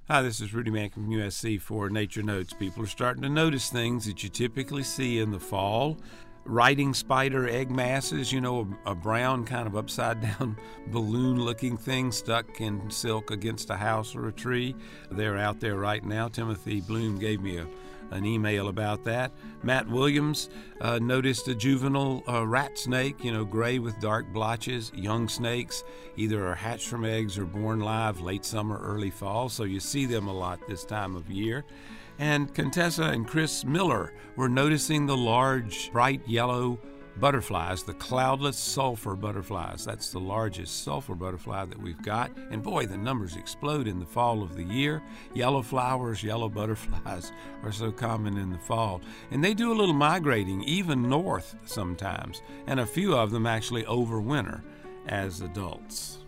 Hi, this is Rudy Mann from USC for Nature Notes. People are starting to notice things that you typically see in the fall. Writing spider egg masses, a brown kind of upside down balloon looking thing stuck in silk against a house or a tree. They're out there right now. Timothy Bloom gave me an email about that. Matt Williams noticed a juvenile rat snake, gray with dark blotches. Young snakes either are hatched from eggs or born live late summer, early fall, so you see them a lot this time of year. And Contessa and Chris Miller were noticing the large, bright yellow butterflies, the cloudless sulfur butterflies. That's the largest sulfur butterfly that we've got. And boy, the numbers explode in the fall of the year. Yellow flowers, yellow butterflies are so common in the fall. And they do a little migrating, even north sometimes. And a few of them actually overwinter as adults.